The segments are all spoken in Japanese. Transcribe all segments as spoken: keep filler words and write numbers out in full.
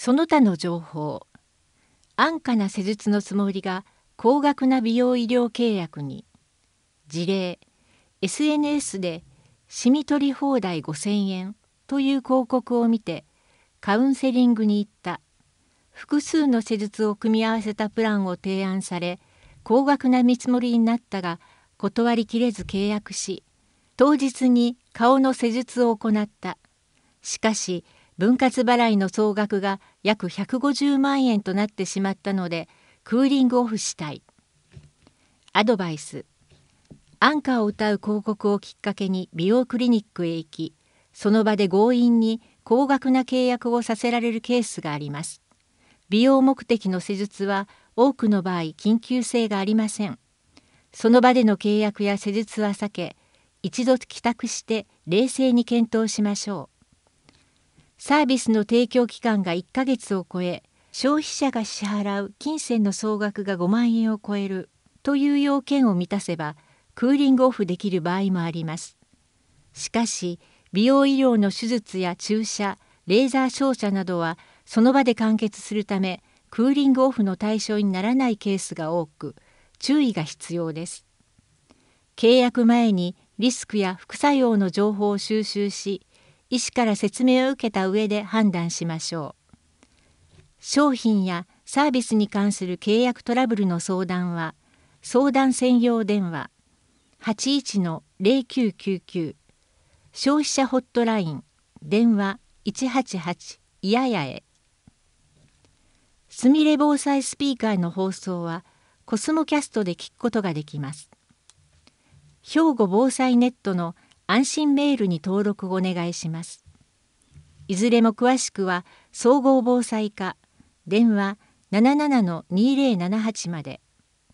その他の情報。安価な施術のつもりが高額な美容医療契約に。事例、エスエヌエス でシミ取り放題ごせんえんという広告を見てカウンセリングに行った。複数の施術を組み合わせたプランを提案され、高額な見積もりになったが断りきれず契約し、当日に顔の施術を行った。しかし分割払いの総額が約ひゃくごじゅうまんえんとなってしまったのでクーリングオフしたい。アドバイス。安価を謳う広告をきっかけに美容クリニックへ行き、その場で強引に高額な契約をさせられるケースがあります。美容目的の施術は多くの場合緊急性がありません。その場での契約や施術は避け、一度帰宅して冷静に検討しましょう。サービスの提供期間がいっかげつを超え、消費者が支払う金銭の総額がごまんえんを超えるという要件を満たせば、クーリングオフできる場合もあります。しかし、美容医療の手術や注射、レーザー照射などはその場で完結するため、クーリングオフの対象にならないケースが多く、注意が必要です。契約前にリスクや副作用の情報を収集し、医師から説明を受けた上で判断しましょう。商品やサービスに関する契約トラブルの相談は、相談専用電話 はちいちのゼロきゅうきゅうきゅう、消費者ホットライン電話いちはちはちいややへ。すみれ防災スピーカーの放送はコスモキャストで聞くことができます。兵庫防災ネットの安心メールに登録をお願いします。いずれも詳しくは総合防災課電話 ななななのにーぜろななはち まで。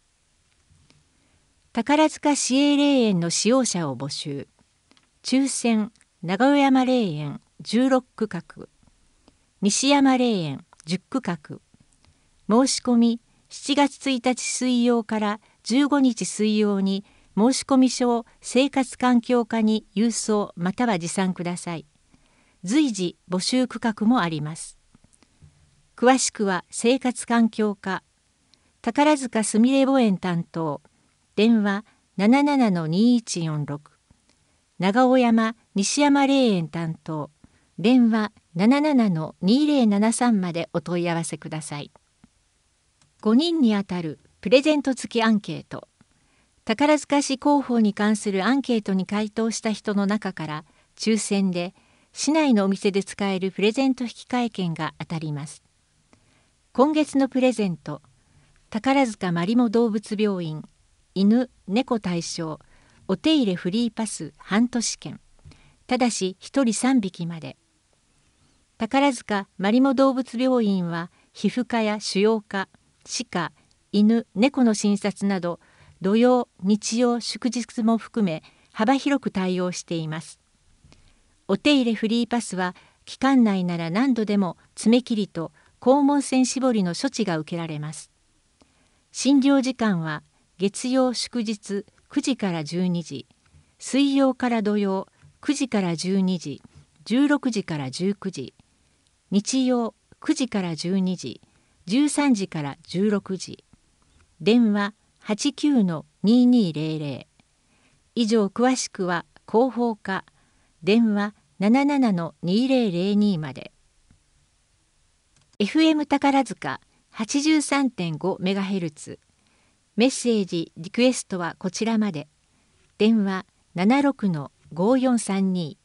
宝塚市営霊園の使用者を募集。抽選長尾山霊園じゅうろっくかく、西山霊園じゅっくかく。申し込みしちがつついたち水曜からじゅうごにち水曜に申込書を生活環境課に郵送または持参ください。随時募集区画もあります。詳しくは生活環境課宝塚すみれ墓園担当電話 ななななのにいちよんろく、長尾山西山霊園担当電話 ななななのにーぜろななさん までお問い合わせください。ごにんにあたるプレゼント付きアンケート。宝塚市広報に関するアンケートに回答した人の中から抽選で市内のお店で使えるプレゼント引換券が当たります。今月のプレゼント、宝塚まりも動物病院犬猫対象お手入れフリーパス半年券、ただしひとりさんびきまで。宝塚まりも動物病院は皮膚科や腫瘍科、歯科、犬猫の診察など土曜、日曜、祝日も含め幅広く対応しています。お手入れフリーパスは期間内なら何度でも爪切りと肛門腺絞りの処置が受けられます。診療時間は月曜祝日くじからじゅうにじ、水曜から土曜くじからじゅうにじ、じゅうろくじからじゅうくじ、日曜くじからじゅうにじ、じゅうさんじからじゅうろくじ。電話はちきゅうのにーにーぜろぜろ。以上詳しくは広報課電話 ななななのにーぜろぜろに まで。エフエム 宝塚 はちじゅうさんてんごメガヘルツ。メッセージリクエストはこちらまで。電話ななろくのごーよんさんに。